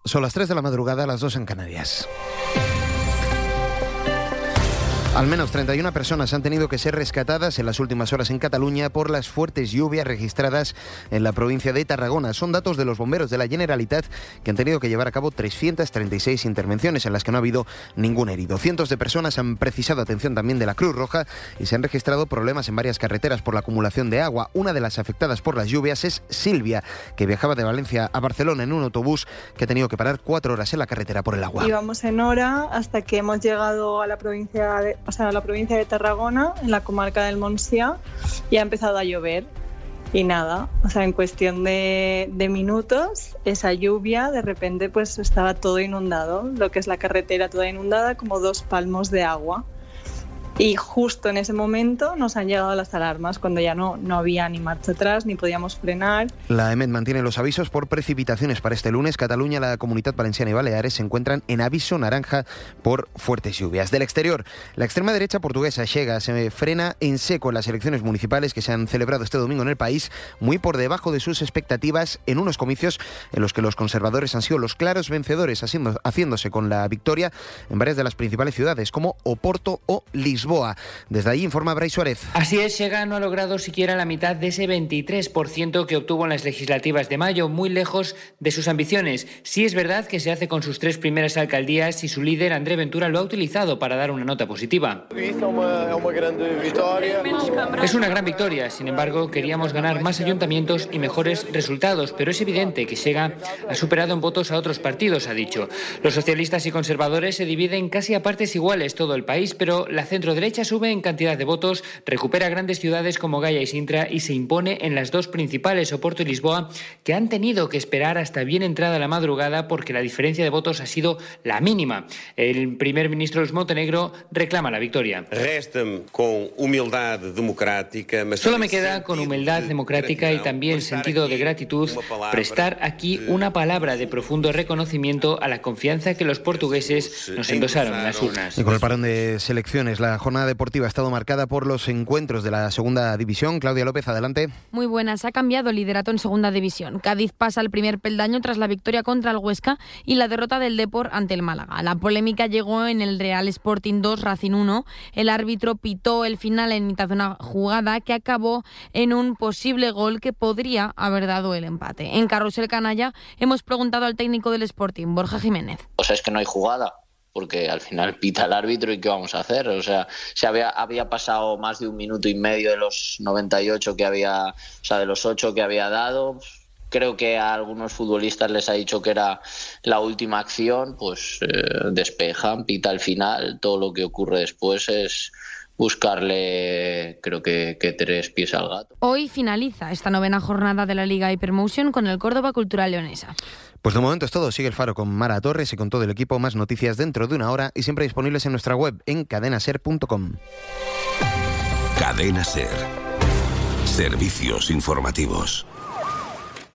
Son las 3 de la madrugada, las 2 en Canarias. Al menos 31 personas han tenido que ser rescatadas en las últimas horas en Cataluña por las fuertes lluvias registradas en la provincia de Tarragona. Son datos de los bomberos de la Generalitat, que han tenido que llevar a cabo 336 intervenciones en las que no ha habido ningún herido. Cientos de personas han precisado atención también de la Cruz Roja y se han registrado problemas en varias carreteras por la acumulación de agua. Una de las afectadas por las lluvias es Silvia, que viajaba de Valencia a Barcelona en un autobús que ha tenido que parar 4 horas en la carretera por el agua. Íbamos en hora hasta que hemos llegado a la provincia de Tarragona, en la comarca del Montsià, y ha empezado a llover. Y nada, en cuestión de minutos, esa lluvia, de repente pues estaba todo inundado, lo que es la carretera toda inundada, como 2 palmos de agua. Y justo en ese momento nos han llegado las alarmas, cuando ya no había ni marcha atrás, ni podíamos frenar. La EMET mantiene los avisos por precipitaciones para este lunes. Cataluña, la Comunidad Valenciana y Baleares se encuentran en aviso naranja por fuertes lluvias. Del exterior, la extrema derecha portuguesa Chega se frena en seco en las elecciones municipales que se han celebrado este domingo en el país, muy por debajo de sus expectativas en unos comicios en los que los conservadores han sido los claros vencedores, haciéndose con la victoria en varias de las principales ciudades como Oporto o Lisboa. Desde ahí informa Brais Suárez. Así es, Chega no ha logrado siquiera la mitad de ese 23% que obtuvo en las legislativas de mayo, muy lejos de sus ambiciones. Sí es verdad que se hace con sus 3 primeras alcaldías y su líder, André Ventura, lo ha utilizado para dar una nota positiva. Es una gran victoria, sin embargo, queríamos ganar más ayuntamientos y mejores resultados, pero es evidente que Chega ha superado en votos a otros partidos, ha dicho. Los socialistas y conservadores se dividen casi a partes iguales todo el país, pero la centroderecha sube en cantidad de votos, recupera grandes ciudades como Gaia y Sintra y se impone en las 2 principales, Oporto y Lisboa, que han tenido que esperar hasta bien entrada la madrugada porque la diferencia de votos ha sido la mínima. El primer ministro Luís Montenegro reclama la victoria. Solo me queda, con humildad democrática y también sentido de gratitud, prestar aquí una palabra de profundo reconocimiento a la confianza que los portugueses nos endosaron en las urnas. Y con el parón de selecciones, la jornada deportiva ha estado marcada por los encuentros de la segunda división. Claudia López, adelante. Muy buenas. Ha cambiado el liderato en segunda división. Cádiz pasa al primer peldaño tras la victoria contra el Huesca y la derrota del Depor ante el Málaga. La polémica llegó en el Real Sporting 2, Racing 1. El árbitro pitó el final en mitad de una jugada que acabó en un posible gol que podría haber dado el empate. En Carrusel Canalla hemos preguntado al técnico del Sporting, Borja Jiménez. Es que no hay jugada, porque al final pita el árbitro y ¿qué vamos a hacer? Se había pasado más de 1 minuto y medio de los 98 que había, de los 8 que había dado. Creo que a algunos futbolistas les ha dicho que era la última acción, pues despejan, pita el final, todo lo que ocurre después es buscarle, creo que 3 pies al gato. Hoy finaliza esta 9ª jornada de la Liga Hypermotion con el Córdoba Cultural Leonesa. Pues de momento es todo. Sigue el Faro con Mara Torres y con todo el equipo. Más noticias dentro de una hora y siempre disponibles en nuestra web en cadenaser.com. Cadena Ser. Servicios informativos.